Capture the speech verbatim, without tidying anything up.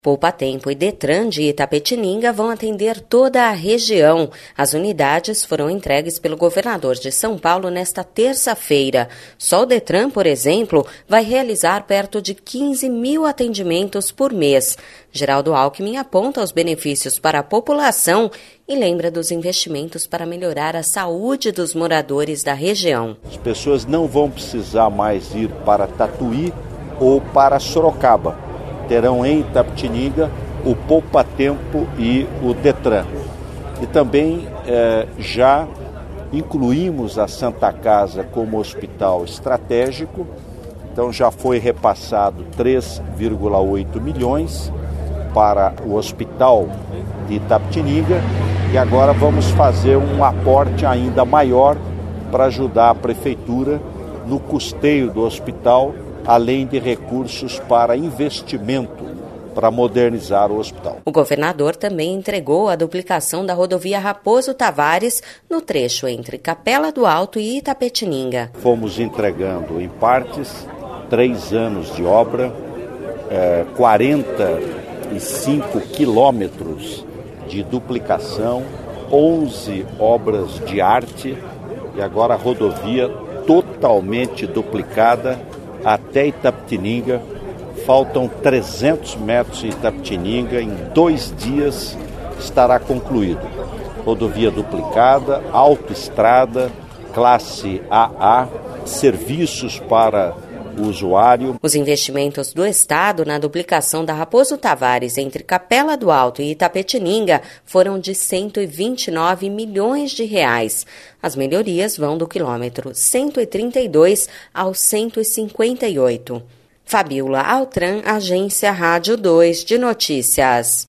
Poupa Tempo e Detran de Itapetininga vão atender toda a região. As unidades foram entregues pelo governador de São Paulo nesta terça-feira. Só o Detran, por exemplo, vai realizar perto de quinze mil atendimentos por mês. Geraldo Alckmin aponta os benefícios para a população e lembra dos investimentos para melhorar a saúde dos moradores da região. As pessoas não vão precisar mais ir para Tatuí ou para Sorocaba. Terão em Itapetininga o Poupa Tempo e o Detran. E também eh, já incluímos a Santa Casa como hospital estratégico, então já foi repassado três vírgula oito milhões para o hospital de Itapetininga e agora vamos fazer um aporte ainda maior para ajudar a prefeitura no custeio do hospital, além de recursos para investimento para modernizar o hospital. O governador também entregou a duplicação da rodovia Raposo Tavares no trecho entre Capela do Alto e Itapetininga. Fomos entregando em partes três anos de obra, eh, quarenta e cinco quilômetros de duplicação, onze obras de arte e agora a rodovia totalmente duplicada até Itapetininga. Faltam trezentos metros em Itapetininga, em dois dias estará concluído. Rodovia duplicada, autoestrada, classe A A, serviços para o usuário. Os investimentos do Estado na duplicação da Raposo Tavares entre Capela do Alto e Itapetininga foram de cento e vinte e nove milhões de reais. As melhorias vão do quilômetro cento e trinta e dois ao cento e cinquenta e oito. Fabiola Altran, Agência Rádio dois de Notícias.